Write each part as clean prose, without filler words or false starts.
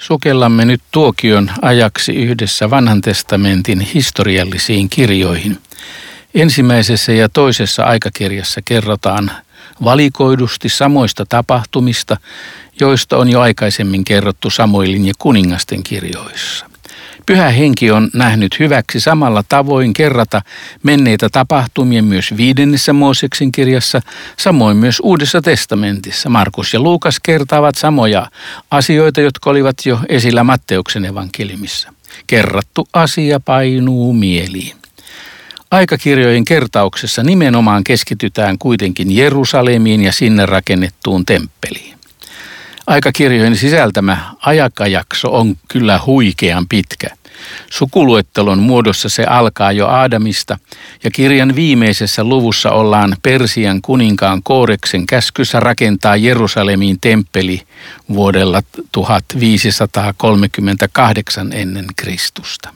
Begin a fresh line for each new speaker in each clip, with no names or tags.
Sukellamme nyt tuokion ajaksi yhdessä Vanhan testamentin historiallisiin kirjoihin. Ensimmäisessä ja toisessa aikakirjassa kerrotaan valikoidusti samoista tapahtumista, joista on jo aikaisemmin kerrottu Samuelin ja kuningasten kirjoissa. Pyhä Henki on nähnyt hyväksi samalla tavoin kerrata menneitä tapahtumia myös 5. Mooseksen kirjassa, samoin myös Uudessa testamentissa. Markus ja Luukas kertaavat samoja asioita, jotka olivat jo esillä Matteuksen evankeliumissa. Kerrattu asia painuu mieliin. Aikakirjojen kertauksessa nimenomaan keskitytään kuitenkin Jerusalemiin ja sinne rakennettuun temppeliin. Aikakirjojen sisältämä aikajakso on kyllä huikean pitkä. Sukuluettelon muodossa se alkaa jo Aadamista ja kirjan viimeisessä luvussa ollaan Persian kuninkaan Kooreksen käskyssä rakentaa Jerusalemiin temppeli vuodella 1538 ennen Kristusta.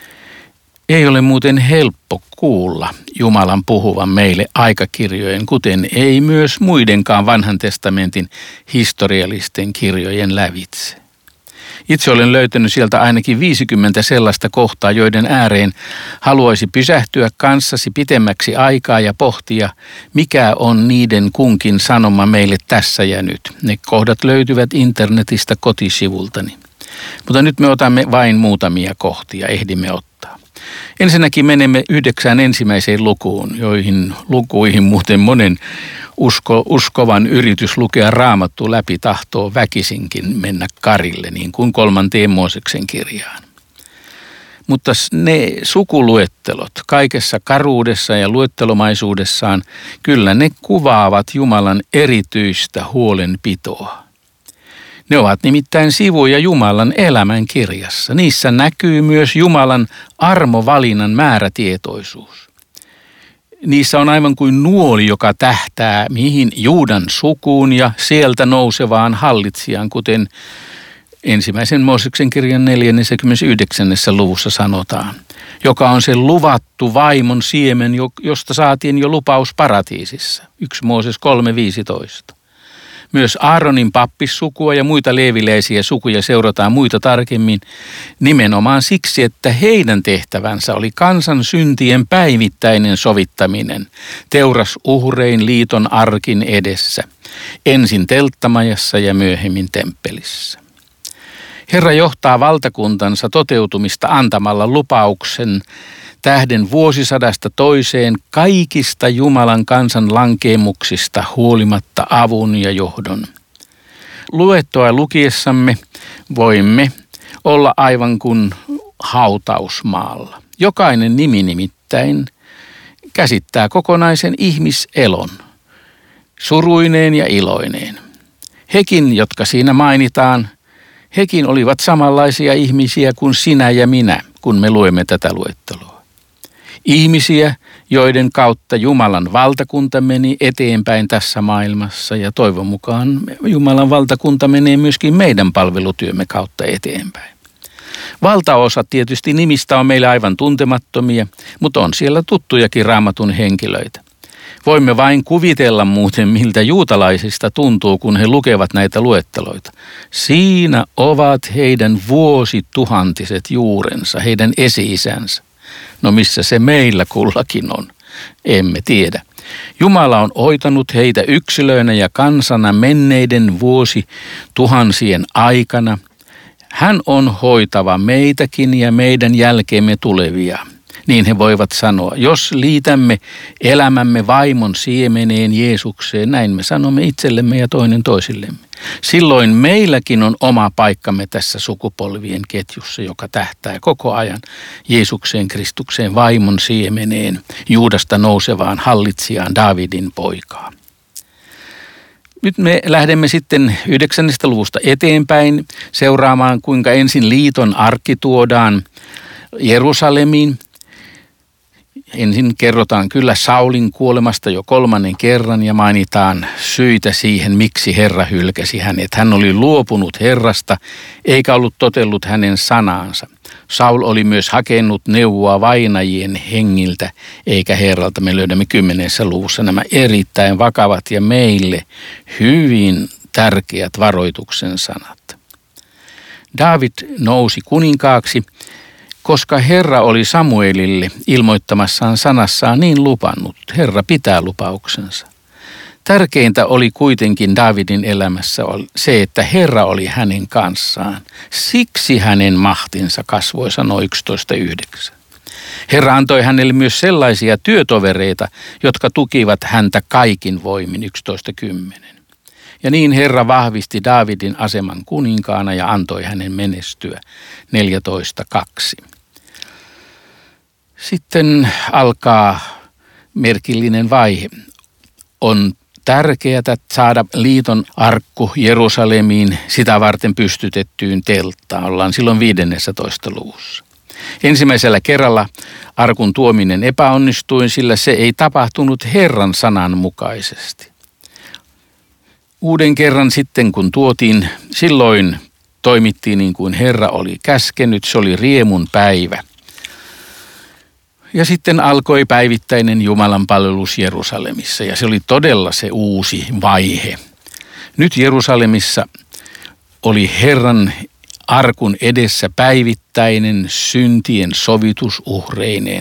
Ei ole muuten helppo kuulla Jumalan puhuvan meille aikakirjojen, kuten ei myös muidenkaan Vanhan testamentin historiallisten kirjojen lävitse. Itse olen löytänyt sieltä ainakin 50 sellaista kohtaa, joiden ääreen haluaisi pysähtyä kanssasi pitemmäksi aikaa ja pohtia, mikä on niiden kunkin sanoma meille tässä ja nyt. Ne kohdat löytyvät internetistä kotisivultani. Mutta nyt me otamme vain muutamia kohtia, ehdimme ottaa. Ensinnäkin menemme 9 ensimmäiseen lukuun, joihin lukuihin muuten monen uskovan yritys lukea Raamattu läpi tahtoo väkisinkin mennä karille, niin kuin 3. Mooseksen kirjaan. Mutta ne sukuluettelot kaikessa karuudessa ja luettelomaisuudessaan, kyllä ne kuvaavat Jumalan erityistä huolenpitoa. Ne ovat nimittäin sivuja Jumalan elämän kirjassa. Niissä näkyy myös Jumalan armovalinnan määrätietoisuus. Niissä on aivan kuin nuoli, joka tähtää mihin Juudan sukuun ja sieltä nousevaan hallitsijaan, kuten 1. Mooseksen kirjan 49. luvussa sanotaan, joka on se luvattu vaimon siemen, josta saatiin jo lupaus paratiisissa. 1 Mooses 3.15. Myös Aaronin pappissukua ja muita leeviläisiä sukuja seurataan muita tarkemmin nimenomaan siksi, että heidän tehtävänsä oli kansan syntien päivittäinen sovittaminen teurasuhrein liiton arkin edessä, ensin telttamajassa ja myöhemmin temppelissä. Herra johtaa valtakuntansa toteutumista antamalla lupauksen tähden vuosisadasta toiseen kaikista Jumalan kansan lankeemuksista huolimatta avun ja johdon. Luettoa lukiessamme voimme olla aivan kuin hautausmaalla. Jokainen nimi nimittäin käsittää kokonaisen ihmiselon, suruineen ja iloineen. Hekin, jotka siinä mainitaan, hekin olivat samanlaisia ihmisiä kuin sinä ja minä, kun me luemme tätä luetteloa. Ihmisiä, joiden kautta Jumalan valtakunta meni eteenpäin tässä maailmassa ja toivon mukaan Jumalan valtakunta menee myöskin meidän palvelutyömme kautta eteenpäin. Valtaosa tietysti nimistä on meille aivan tuntemattomia, mutta on siellä tuttujakin Raamatun henkilöitä. Voimme vain kuvitella muuten, miltä juutalaisista tuntuu, kun he lukevat näitä luetteloita. Siinä ovat heidän vuosituhantiset juurensa, heidän esi-isänsä. No missä se meillä kullakin on? Emme tiedä. Jumala on hoitanut heitä yksilöinä ja kansana menneiden vuosituhansien aikana. Hän on hoitava meitäkin ja meidän jälkeemme tulevia. Niin he voivat sanoa, jos liitämme elämämme vaimon siemeneen Jeesukseen, näin me sanomme itsellemme ja toinen toisillemme. Silloin meilläkin on oma paikkamme tässä sukupolvien ketjussa, joka tähtää koko ajan Jeesukseen Kristukseen vaimon siemeneen, Juudasta nousevaan hallitsijaan Daavidin poikaan. Nyt me lähdemme sitten 9. luvusta eteenpäin seuraamaan, kuinka ensin liiton arkki tuodaan Jerusalemiin. Ensin kerrotaan kyllä Saulin kuolemasta jo 3. kerran ja mainitaan syitä siihen, miksi Herra hylkäsi hänet. Hän oli luopunut Herrasta eikä ollut totellut hänen sanaansa. Saul oli myös hakenut neuvoa vainajien hengiltä eikä Herralta. Me löydämme 10. luvussa nämä erittäin vakavat ja meille hyvin tärkeät varoituksen sanat. Daavid nousi kuninkaaksi, koska Herra oli Samuelille ilmoittamassaan sanassaan niin lupannut. Herra pitää lupauksensa. Tärkeintä oli kuitenkin Daavidin elämässä se, että Herra oli hänen kanssaan. Siksi hänen mahtinsa kasvoi, sanoi 11.9. Herra antoi hänelle myös sellaisia työtovereita, jotka tukivat häntä kaikin voimin, 11.10. Ja niin Herra vahvisti Daavidin aseman kuninkaana ja antoi hänen menestyä, 14.2. Sitten alkaa merkillinen vaihe. On tärkeää saada liiton arkku Jerusalemiin sitä varten pystytettyyn telttaan. Ollaan silloin 15. luvussa. Ensimmäisellä kerralla arkun tuominen epäonnistui, sillä se ei tapahtunut Herran sanan mukaisesti. Uuden kerran sitten, kun tuotiin, silloin toimittiin niin kuin Herra oli käskenyt. Se oli riemun päivä. Ja sitten alkoi päivittäinen Jumalan palvelus Jerusalemissa, ja se oli todella se uusi vaihe. Nyt Jerusalemissa oli Herran arkun edessä päivittäinen syntien sovitusuhreineen,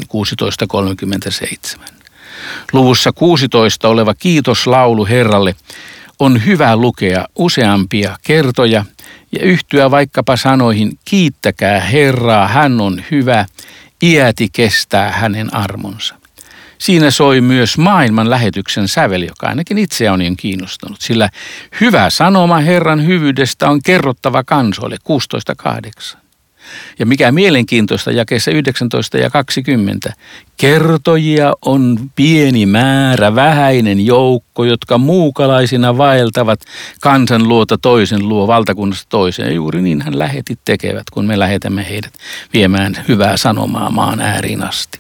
16.37. Luvussa 16 oleva kiitoslaulu Herralle on hyvä lukea useampia kertoja ja yhtyä vaikkapa sanoihin: kiittäkää Herraa, hän on hyvä, iäti kestää hänen armonsa. Siinä soi myös maailman lähetyksen sävel, joka ainakin itseä on niin kiinnostunut, sillä hyvä sanoma Herran hyvyydestä on kerrottava kansoille, 16.8. Ja mikä mielenkiintoista, jakeessa 19 ja 20, kertojia on pieni määrä, vähäinen joukko, jotka muukalaisina vaeltavat kansan luota toisen luo, valtakunnasta toiseen. Ja juuri niin hän lähetit tekevät, kun me lähetämme heidät viemään hyvää sanomaa maan ääriin asti.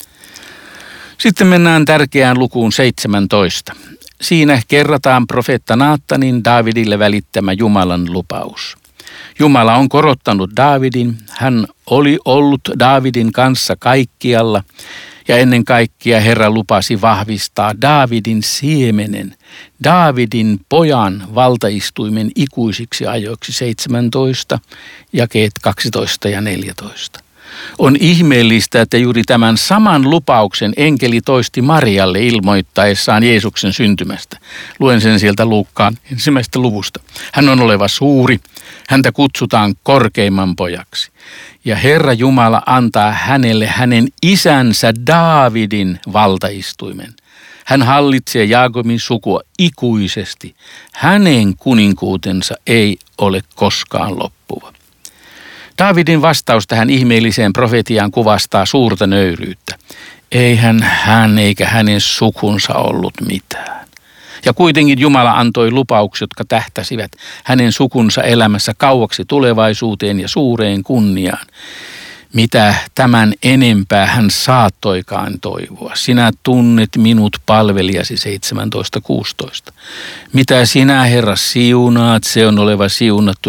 Sitten mennään tärkeään lukuun 17. Siinä kerrataan profeetta Naatanin Daavidille välittämä Jumalan lupaus. Jumala on korottanut Daavidin, hän oli ollut Daavidin kanssa kaikkialla ja ennen kaikkea Herra lupasi vahvistaa Daavidin siemenen, Daavidin pojan valtaistuimen ikuisiksi ajoiksi, 17, jakeet 12 ja 14. On ihmeellistä, että juuri tämän saman lupauksen enkeli toisti Marialle ilmoittaessaan Jeesuksen syntymästä. Luen sen sieltä Luukkaan 1. luvusta. Hän on oleva suuri, häntä kutsutaan korkeimman pojaksi. Ja Herra Jumala antaa hänelle hänen isänsä Daavidin valtaistuimen. Hän hallitsee Jaakobin sukua ikuisesti. Hänen kuninkuutensa ei ole koskaan loppuva. Daavidin vastaus tähän ihmeelliseen profetiaan kuvastaa suurta nöyryyttä. Eihän hän eikä hänen sukunsa ollut mitään. Ja kuitenkin Jumala antoi lupaukset, jotka tähtäsivät hänen sukunsa elämässä kauaksi tulevaisuuteen ja suureen kunniaan. Mitä tämän enempää hän saattoikaan toivoa. Sinä tunnet minut palvelijasi, 17.16. Mitä sinä, Herra, siunaat, se on oleva siunattu,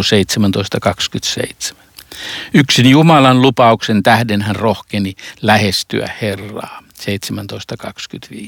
17.27. Yksin Jumalan lupauksen tähden hän rohkeni lähestyä Herraa, 17.25.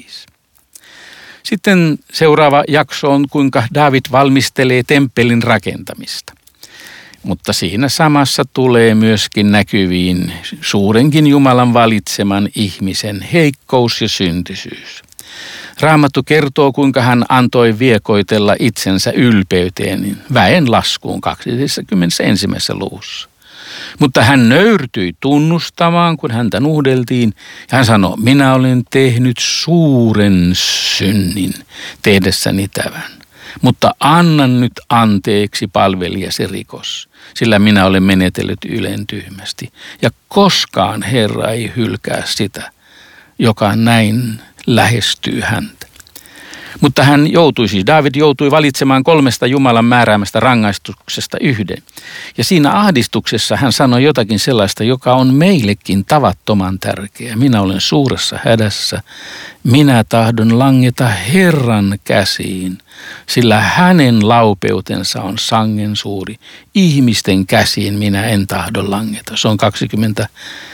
Sitten seuraava jakso on, kuinka Daavid valmistelee temppelin rakentamista. Mutta siinä samassa tulee myöskin näkyviin suurenkin Jumalan valitseman ihmisen heikkous ja syntisyys. Raamattu kertoo, kuinka hän antoi viekoitella itsensä ylpeyteen väen laskuun 21. luvussa. Mutta hän nöyrtyi tunnustamaan, kun häntä nuhdeltiin, ja hän sanoi: minä olen tehnyt suuren synnin tehdessäni tämän, mutta annan nyt anteeksi palvelijasi rikos, sillä minä olen menetellyt ylen tyhmästi. Ja koskaan Herra ei hylkää sitä, joka näin lähestyy häntä. Mutta Daavid joutui valitsemaan 3 Jumalan määräämästä rangaistuksesta yhden. Ja siinä ahdistuksessa hän sanoi jotakin sellaista, joka on meillekin tavattoman tärkeää. Minä olen suuressa hädässä. Minä tahdon langeta Herran käsiin, sillä hänen laupeutensa on sangen suuri. Ihmisten käsiin minä en tahdo langeta. Se on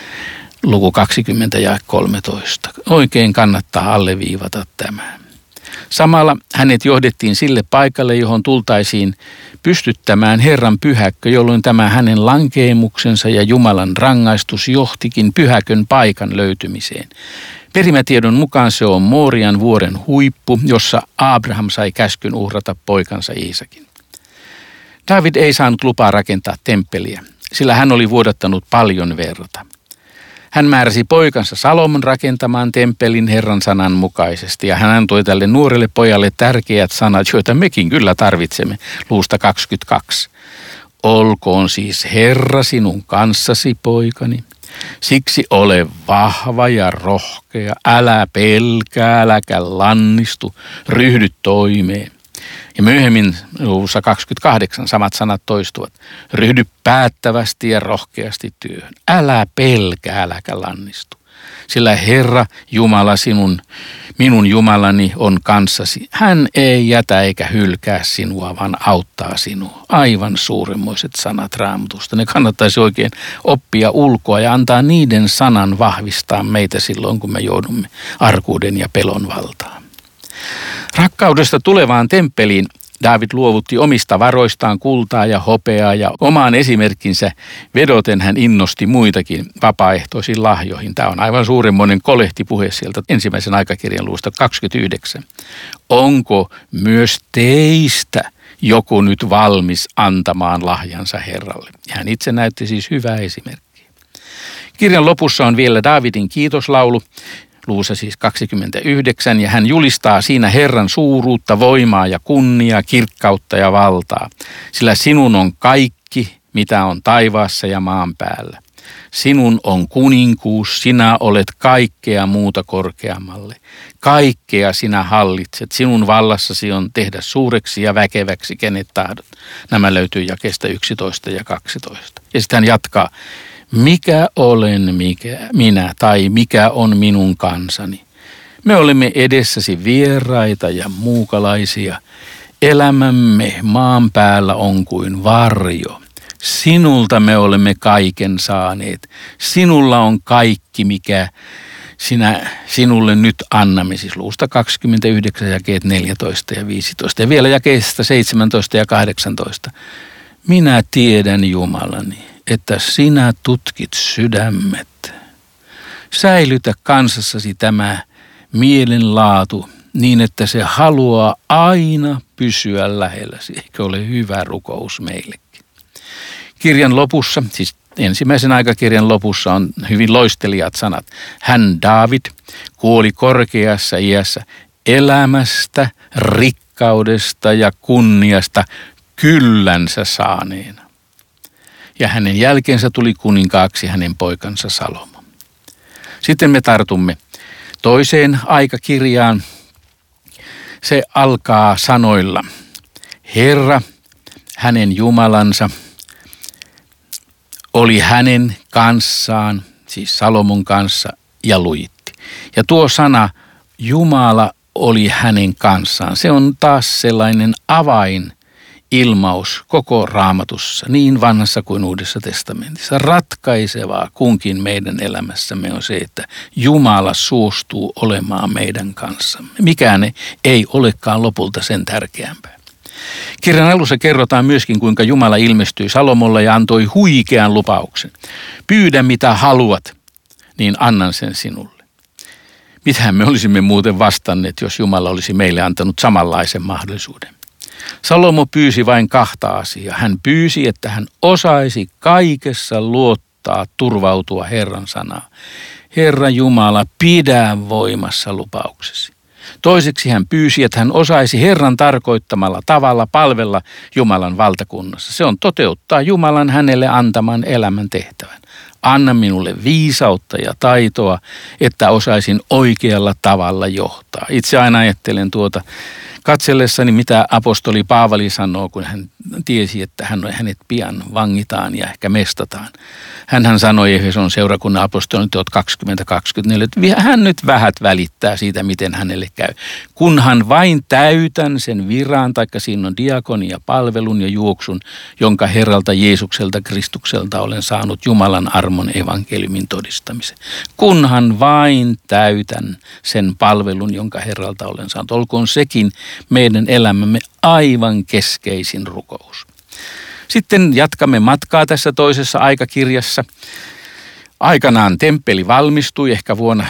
luku 20 ja 13. Oikein kannattaa alleviivata tämä. Samalla hänet johdettiin sille paikalle, johon tultaisiin pystyttämään Herran pyhäkkö, jolloin tämä hänen lankeemuksensa ja Jumalan rangaistus johtikin pyhäkön paikan löytymiseen. Perimätiedon mukaan se on Moorian vuoren huippu, jossa Abraham sai käskyn uhrata poikansa Iisakin. Daavid ei saanut lupaa rakentaa temppeliä, sillä hän oli vuodattanut paljon verta. Hän määräsi poikansa Salomon rakentamaan temppelin Herran sanan mukaisesti, ja hän antoi tälle nuorelle pojalle tärkeät sanat, joita mekin kyllä tarvitsemme, luusta 22. Olkoon siis Herra sinun kanssasi, poikani. Siksi ole vahva ja rohkea, älä pelkää, äläkä lannistu, ryhdy toimeen. Ja myöhemmin luvussa 28 samat sanat toistuvat. Ryhdy päättävästi ja rohkeasti työhön. Älä pelkää, äläkä lannistu. Sillä Herra Jumala minun Jumalani on kanssasi. Hän ei jätä eikä hylkää sinua, vaan auttaa sinua. Aivan suuremmoiset sanat Raamatusta. Ne kannattaisi oikein oppia ulkoa ja antaa niiden sanan vahvistaa meitä silloin, kun me joudumme arkuuden ja pelon valtaan. Rakkaudesta tulevaan temppeliin Daavid luovutti omista varoistaan kultaa ja hopeaa, ja omaan esimerkkinsä vedoten hän innosti muitakin vapaaehtoisiin lahjoihin. Tämä on aivan suuremmoinen kolehtipuhe sieltä ensimmäisen aikakirjan luvusta 29. Onko myös teistä joku nyt valmis antamaan lahjansa Herralle? Ja hän itse näytti siis hyvää esimerkkiä. Kirjan lopussa on vielä Daavidin kiitoslaulu. Luvussa siis 29, ja hän julistaa siinä Herran suuruutta, voimaa ja kunniaa, kirkkautta ja valtaa. Sillä sinun on kaikki, mitä on taivaassa ja maan päällä. Sinun on kuninkuus, sinä olet kaikkea muuta korkeammalle. Kaikkea sinä hallitset, sinun vallassasi on tehdä suureksi ja väkeväksi kenet tahdot. Nämä löytyy jakeesta 11 ja 12. Ja sitten hän jatkaa. Mikä olen minä tai mikä on minun kansani? Me olemme edessäsi vieraita ja muukalaisia. Elämämme maan päällä on kuin varjo. Sinulta me olemme kaiken saaneet. Sinulla on kaikki, mikä sinulle nyt annamme. Siis luvusta 29, jakeet 14 ja 15. Ja vielä jakeesta 17 ja 18. Minä tiedän Jumalani, että sinä tutkit sydämet. Säilytä kansassasi tämä mielenlaatu niin, että se haluaa aina pysyä lähelläsi. Eikö ole hyvä rukous meillekin? Kirjan lopussa, siis ensimmäisen aikakirjan lopussa on hyvin loistelijat sanat. Hän Daavid kuoli korkeassa iässä elämästä, rikkaudesta ja kunniasta kyllänsä saaneena. Ja hänen jälkeensä tuli kuninkaaksi hänen poikansa Salomo. Sitten me tartumme toiseen aikakirjaan. Se alkaa sanoilla. Herra, hänen Jumalansa, oli hänen kanssaan, siis Salomon kanssa, ja luitti. Ja tuo sana Jumala oli hänen kanssaan. Se on taas sellainen avainilmaus koko Raamatussa, niin vanhassa kuin Uudessa testamentissa. Ratkaisevaa kunkin meidän elämässämme on se, että Jumala suostuu olemaan meidän kanssamme. Mikään ei olekaan lopulta sen tärkeämpää. Kirjan alussa kerrotaan myöskin, kuinka Jumala ilmestyi Salomolle ja antoi huikean lupauksen. Pyydä mitä haluat, niin annan sen sinulle. Mitähän me olisimme muuten vastanneet, jos Jumala olisi meille antanut samanlaisen mahdollisuuden? Salomo pyysi vain kahta asiaa. Hän pyysi, että hän osaisi kaikessa luottaa, turvautua Herran sanaan. Herra Jumala, pidä voimassa lupauksesi. Toiseksi hän pyysi, että hän osaisi Herran tarkoittamalla tavalla palvella Jumalan valtakunnassa. Se on toteuttaa Jumalan hänelle antaman elämän tehtävän. Anna minulle viisautta ja taitoa, että osaisin oikealla tavalla johtaa. Itse aina ajattelen katsellessani, mitä apostoli Paavali sanoo, kun hän tiesi, että hänet pian vangitaan ja ehkä mestataan. Hänhän sanoi Efeson seurakunnan apostolin teot 20:24, että hän nyt vähät välittää siitä, miten hänelle käy. Kunhan vain täytän sen viran, taikka siinä on diakonia, palvelun ja juoksun, jonka Herralta Jeesukselta Kristukselta olen saanut Jumalan armon evankeliumin todistamisen. Kunhan vain täytän sen palvelun, jonka Herralta olen saanut. Olkoon sekin meidän elämämme aivan keskeisin rukous. Sitten jatkamme matkaa tässä toisessa aikakirjassa. Aikanaan temppeli valmistui ehkä vuonna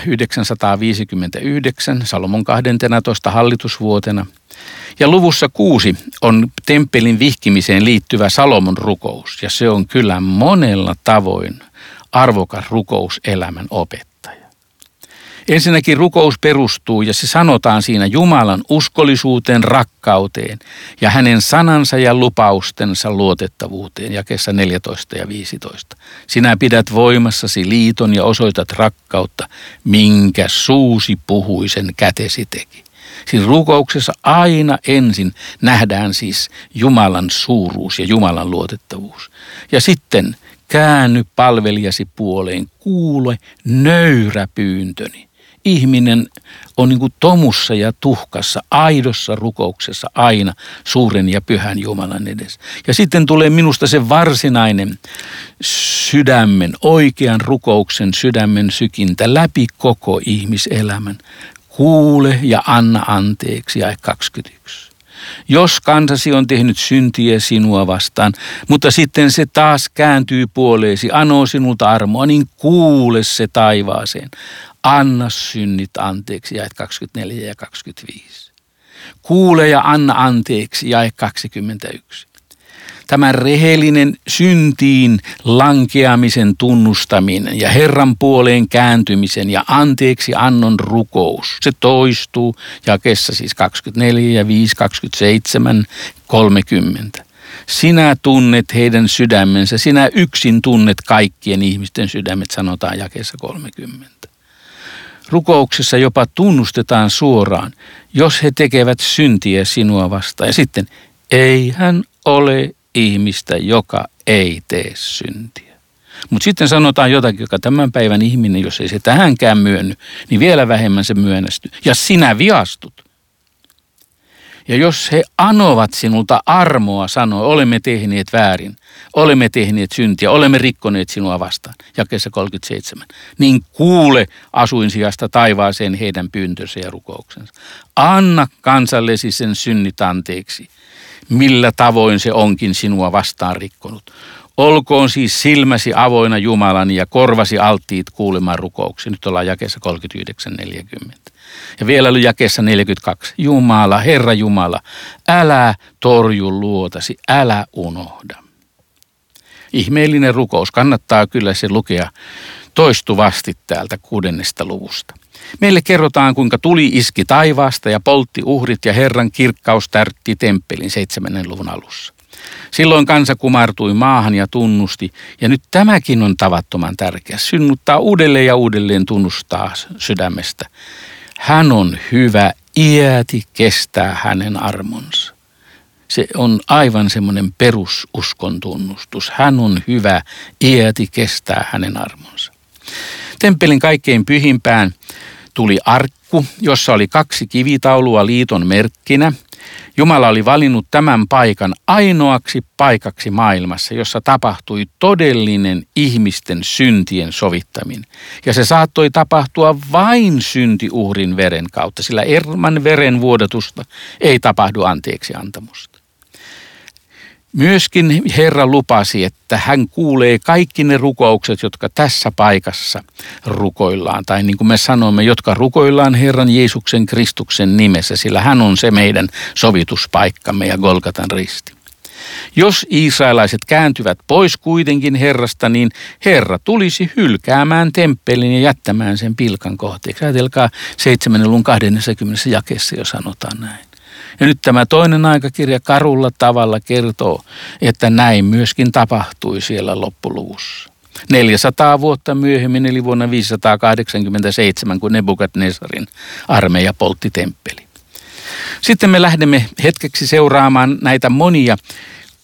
959 Salomon 12. hallitusvuotena. Ja luvussa 6 on temppelin vihkimiseen liittyvä Salomon rukous. Ja se on kyllä monella tavoin arvokas rukous elämän opettaja. Ensinnäkin rukous perustuu ja se sanotaan siinä Jumalan uskollisuuteen, rakkauteen ja hänen sanansa ja lupaustensa luotettavuuteen, jakeessa 14 ja 15. Sinä pidät voimassasi liiton ja osoitat rakkautta, minkä suusi puhui sen kätesi teki. Siinä rukouksessa aina ensin nähdään siis Jumalan suuruus ja Jumalan luotettavuus. Ja sitten käänny palvelijasi puoleen, kuule nöyrä pyyntöni. Ihminen on niin kuin tomussa ja tuhkassa, aidossa rukouksessa aina suuren ja pyhän Jumalan edessä. Ja sitten tulee minusta se varsinainen sydämen, oikean rukouksen sydämen sykintä läpi koko ihmiselämän. Kuule ja anna anteeksi, jae 21. Jos kansasi on tehnyt syntiä sinua vastaan, mutta sitten se taas kääntyy puoleesi, anoo sinulta armoa, niin kuule se taivaaseen. Anna synnit anteeksi, jae 24 ja 25. Kuule ja anna anteeksi, jae 21. Tämä rehellinen syntiin lankeamisen tunnustaminen ja Herran puoleen kääntymisen ja anteeksi annon rukous, se toistuu jakeessa siis 24 ja 5, 27, 30. Sinä tunnet heidän sydämensä, sinä yksin tunnet kaikkien ihmisten sydämet, sanotaan jakeessa 30. Rukouksessa jopa tunnustetaan suoraan, jos he tekevät syntiä sinua vastaan. Ja sitten, ei hän ole ihmistä, joka ei tee syntiä. Mutta sitten sanotaan jotakin, joka tämän päivän ihminen, jos ei se tähänkään myönny, niin vielä vähemmän se myönnästyy. Ja sinä viastut. Ja jos he anovat sinulta armoa, sanoo, olemme tehneet väärin, olemme tehneet syntiä, olemme rikkoneet sinua vastaan, jakeessa 37, niin kuule asuinsijasta taivaaseen heidän pyyntönsä ja rukouksensa. Anna kansallesi sen synnit anteeksi, millä tavoin se onkin sinua vastaan rikkonut. Olkoon siis silmäsi avoina Jumalan ja korvasi alttiit kuulemaan rukouksia. Nyt ollaan jakeessa 39-40. Ja vielä jakeessa 42. Jumala, Herra Jumala, älä torju luotasi, älä unohda. Ihmeellinen rukous, kannattaa kyllä se lukea toistuvasti täältä 6. luvusta. Meille kerrotaan, kuinka tuli iski taivaasta ja poltti uhrit ja Herran kirkkaus täytti temppelin 7. luvun alussa. Silloin kansa kumartui maahan ja tunnusti, ja nyt tämäkin on tavattoman tärkeä. Synnyttää uudelleen ja uudelleen tunnustaa sydämestä. Hän on hyvä, iäti kestää hänen armonsa. Se on aivan semmoinen perususkon tunnustus. Hän on hyvä, iäti kestää hänen armonsa. Temppelin kaikkein pyhimpään tuli arkku, jossa oli 2 kivitaulua liiton merkkinä. Jumala oli valinnut tämän paikan ainoaksi paikaksi maailmassa, jossa tapahtui todellinen ihmisten syntien sovittaminen. Ja se saattoi tapahtua vain syntiuhrin veren kautta, sillä ilman veren vuodatusta ei tapahdu anteeksi antamusta. Myöskin Herra lupasi, että hän kuulee kaikki ne rukoukset, jotka tässä paikassa rukoillaan. Tai niin kuin me sanomme, jotka rukoillaan Herran Jeesuksen Kristuksen nimessä, sillä hän on se meidän sovituspaikkamme ja Golgatan risti. Jos israelaiset kääntyvät pois kuitenkin Herrasta, niin Herra tulisi hylkäämään temppelin ja jättämään sen pilkan kohteeksi. Ajatelkaa 7. luvun 20. jakeessa jo sanotaan näin. Ja nyt tämä toinen aikakirja karulla tavalla kertoo, että näin myöskin tapahtui siellä loppuluvussa. 400 vuotta myöhemmin, eli vuonna 587, kun Nebukadnesarin armeija poltti temppeli. Sitten me lähdemme hetkeksi seuraamaan näitä monia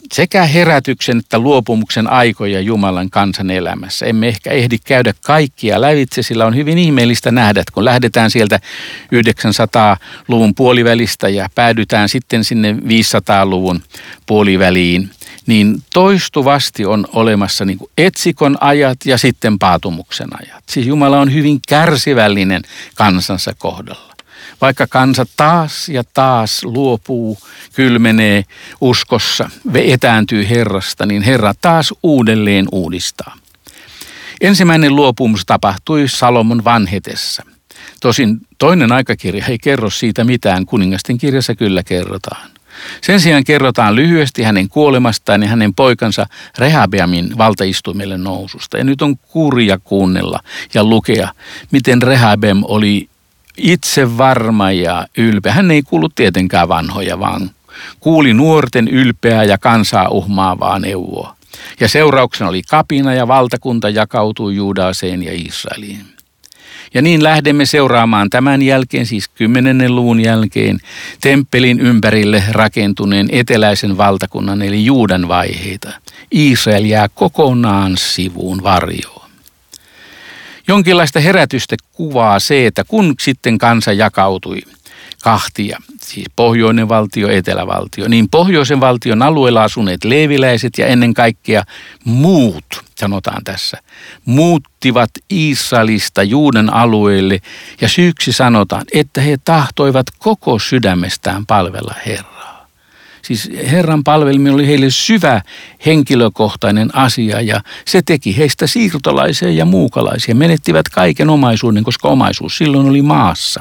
sekä herätyksen että luopumuksen aikoja Jumalan kansan elämässä. Emme ehkä ehdi käydä kaikkia lävitse, sillä on hyvin ihmeellistä nähdä, että kun lähdetään sieltä 900-luvun puolivälistä ja päädytään sitten sinne 500-luvun puoliväliin, niin toistuvasti on olemassa niin kuin etsikon ajat ja sitten paatumuksen ajat. Siis Jumala on hyvin kärsivällinen kansansa kohdalla. Vaikka kansa taas ja taas luopuu, kylmenee uskossa, etääntyy Herrasta, niin Herra taas uudelleen uudistaa. Ensimmäinen luopumus tapahtui Salomon vanhetessa. Tosin toinen aikakirja ei kerro siitä mitään, kuningasten kirjassa kyllä kerrotaan. Sen sijaan kerrotaan lyhyesti hänen kuolemastaan ja hänen poikansa Rehabeamin valtaistuimelle noususta. Ja nyt on kurja kuunnella ja lukea, miten Rehabeam oli itsevarma ja ylpeä. Hän ei kuullut tietenkään vanhoja, vaan kuuli nuorten ylpeää ja kansaa uhmaavaa neuvoa. Ja seurauksena oli kapina ja valtakunta jakautui Juudaaseen ja Israeliin. Ja niin lähdemme seuraamaan tämän jälkeen, siis 10. luvun jälkeen, temppelin ympärille rakentuneen eteläisen valtakunnan eli Juudan vaiheita. Israel jää kokonaan sivuun varjoon. Jonkinlaista herätystä kuvaa se, että kun sitten kansa jakautui kahtia, siis pohjoinen valtio, etelävaltio, niin pohjoisen valtion alueella asuneet leeviläiset ja ennen kaikkea muut, sanotaan tässä, muuttivat Israelista Juudan alueelle ja syyksi sanotaan, että he tahtoivat koko sydämestään palvella Herraa. Siis Herran palveleminen oli heille syvä henkilökohtainen asia ja se teki heistä siirtolaisia ja muukalaisia. Menettivät kaiken omaisuuden, koska omaisuus silloin oli maassa.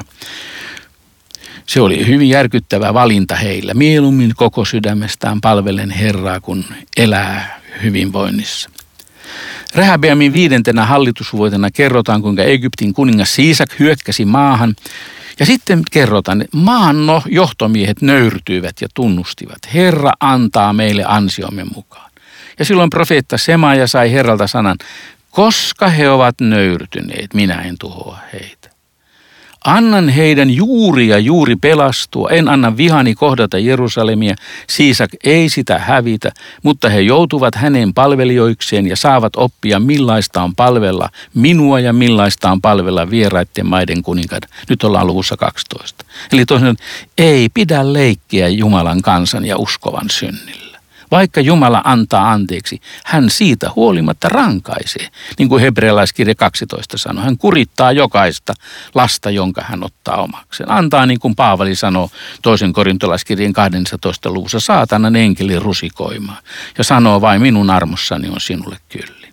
Se oli hyvin järkyttävä valinta heillä. Mieluummin koko sydämestään palvelen Herraa, kun elää hyvinvoinnissa. Rehabeamin 5. hallitusvuotena kerrotaan, kuinka Egyptin kuningas Siisak hyökkäsi maahan. Ja sitten kerrotaan, että maan johtomiehet nöyrtyivät ja tunnustivat. Herra antaa meille ansiomme mukaan. Ja silloin profeetta Semaja sai Herralta sanan, koska he ovat nöyrtyneet, minä en tuhoa heitä. Annan heidän juuri ja juuri pelastua, en anna vihani kohdata Jerusalemia, Siisak ei sitä hävitä, mutta he joutuvat hänen palvelijoikseen ja saavat oppia millaista on palvella minua ja millaista on palvella vieraiden maiden kuninkaita. Nyt ollaan luvussa 12. Eli toisin ei pidä leikkiä Jumalan kansan ja uskovan synnillä. Vaikka Jumala antaa anteeksi, hän siitä huolimatta rankaisee. Niin kuin hebrealaiskirja 12 sanoo, hän kurittaa jokaista lasta, jonka hän ottaa omakseen. Antaa niin kuin Paavali sanoo toisen korintolaiskirjan 12. luvussa saatanan enkelin rusikoimaan. Ja sanoo vain minun armossani on sinulle kyllin.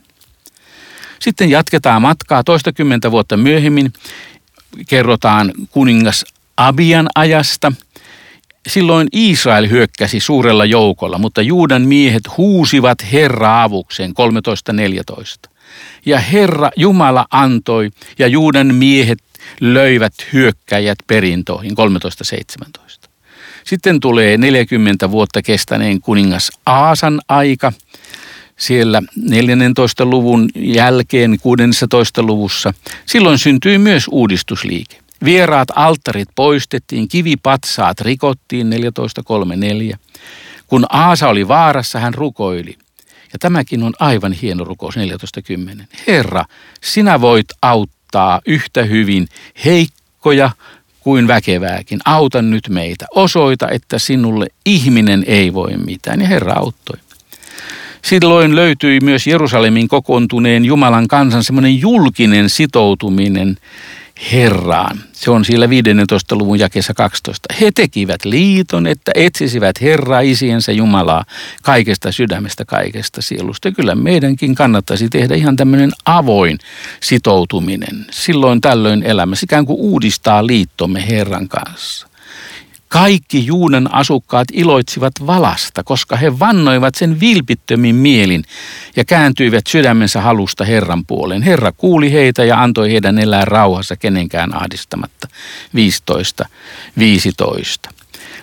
Sitten jatketaan matkaa. 20 vuotta myöhemmin kerrotaan kuningas Abian ajasta. Silloin Israel hyökkäsi suurella joukolla, mutta Juudan miehet huusivat Herraa avukseen 13:14. Ja Herra Jumala antoi ja Juudan miehet löivät hyökkäjät perintoihin 13:17. Sitten tulee 40 vuotta kestäneen kuningas Aasan aika. Siellä 14. luvun jälkeen 16. luvussa. Silloin syntyi myös uudistusliike. Vieraat alttarit poistettiin, kivipatsaat rikottiin 14:3-4. Kun Aasa oli vaarassa, hän rukoili. Ja tämäkin on aivan hieno rukous 14:10. Herra, sinä voit auttaa yhtä hyvin heikkoja kuin väkevääkin. Auta nyt meitä. Osoita, että sinulle ihminen ei voi mitään. Ja Herra auttoi. Silloin löytyi myös Jerusalemin kokoontuneen Jumalan kansan semmoinen julkinen sitoutuminen Herraan. Se on siellä 15. luvun jakeessa 12. He tekivät liiton, että etsisivät Herraa isiensä Jumalaa kaikesta sydämestä, kaikesta sielusta. Ja kyllä meidänkin kannattaisi tehdä ihan tämmöinen avoin sitoutuminen. Silloin tällöin elämässä ikään kuin uudistaa liittomme Herran kanssa. Kaikki Juudan asukkaat iloitsivat valasta, koska he vannoivat sen vilpittömin mielin ja kääntyivät sydämensä halusta Herran puoleen. Herra kuuli heitä ja antoi heidän elää rauhassa kenenkään ahdistamatta. 15:15.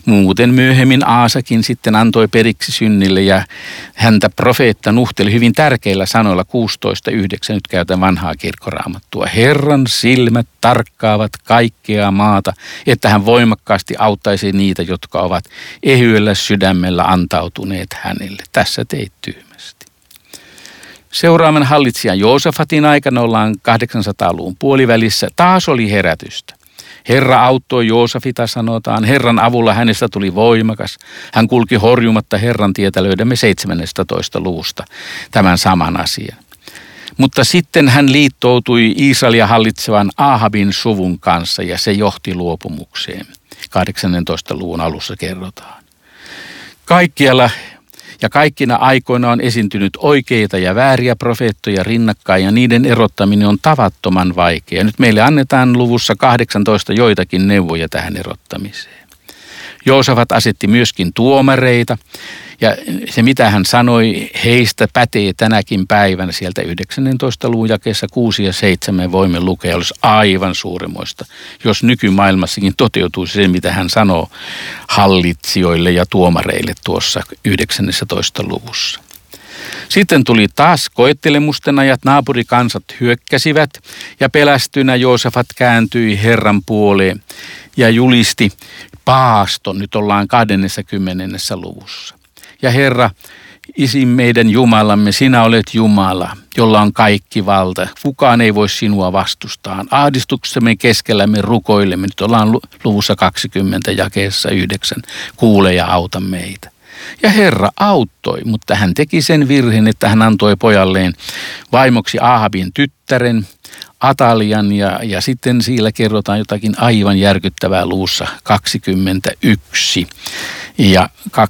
Muuten myöhemmin Aasakin sitten antoi periksi synnille ja häntä profeetta nuhteli hyvin tärkeillä sanoilla 16.9. Nyt käytän vanhaa kirkkoraamattua. Herran silmät tarkkaavat kaikkea maata, että hän voimakkaasti auttaisi niitä, jotka ovat ehyellä sydämellä antautuneet hänelle. Tässä teit tyhmästi. Seuraavan hallitsijan Joosafatin aikana ollaan 800-luvun puolivälissä. Taas oli herätystä. Herra auttoi Joosafita, sanotaan. Herran avulla hänestä tuli voimakas. Hän kulki horjumatta Herran tietä, löydämme 17. luvusta tämän saman asian. Mutta sitten hän liittoutui Israelia hallitsevan Ahabin suvun kanssa ja se johti luopumukseen. 18. luvun alussa kerrotaan. Kaikkialla ja kaikkina aikoina on esiintynyt oikeita ja vääriä profeettoja rinnakkain ja niiden erottaminen on tavattoman vaikea. Nyt meille annetaan luvussa 18 joitakin neuvoja tähän erottamiseen. Joosafat asetti myöskin tuomareita ja se mitä hän sanoi heistä pätee tänäkin päivänä sieltä 19. luvun jakeessa 6 ja 7 voimme lukea, olisi aivan suuremoista, jos nykymaailmassakin toteutuisi se, mitä hän sanoo hallitsijoille ja tuomareille tuossa 19. luvussa. Sitten tuli taas koettelemusten ajat, naapurikansat hyökkäsivät ja pelästynä Joosafat kääntyi Herran puoleen ja julisti paaston, nyt ollaan 20. luvussa. Ja Herra, Isi meidän Jumalamme, sinä olet Jumala, jolla on kaikki valta. Kukaan ei voi sinua vastustaa. Ahdistuksemme keskellämme rukoilemme. Nyt ollaan luvussa 20 jakeessa 9. Kuule ja auta meitä. Ja Herra auttoi, mutta hän teki sen virheen, että hän antoi pojalleen vaimoksi Ahabin tyttären, Atalian ja sitten siellä kerrotaan jotakin aivan järkyttävää luvussa 21 ja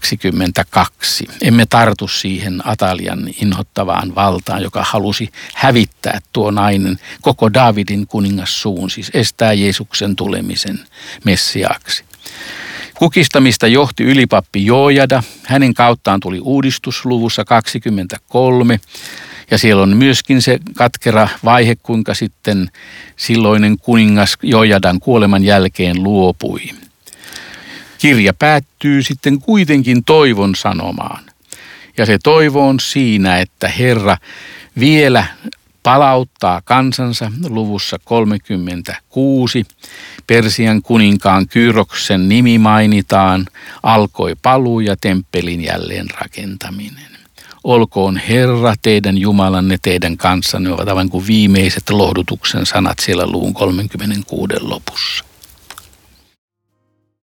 22. Emme tartu siihen Atalian inhottavaan valtaan, joka halusi hävittää tuo nainen koko Daavidin kuningassuun, siis estää Jeesuksen tulemisen Messiaaksi. Kukistamista johti ylipappi Joojada. Hänen kauttaan tuli uudistus luvussa 23. Ja siellä on myöskin se katkera vaihe, kuinka sitten silloinen kuningas Jojadan kuoleman jälkeen luopui. Kirja päättyy sitten kuitenkin toivon sanomaan. Ja se toivo on siinä, että Herra vielä palauttaa kansansa luvussa 36. Persian kuninkaan Kyroksen nimi mainitaan, alkoi paluu ja temppelin jälleen rakentaminen. Olkoon Herra teidän Jumalanne teidän kanssanne, ovat aivan kuin viimeiset lohdutuksen sanat siellä luvun 36 lopussa.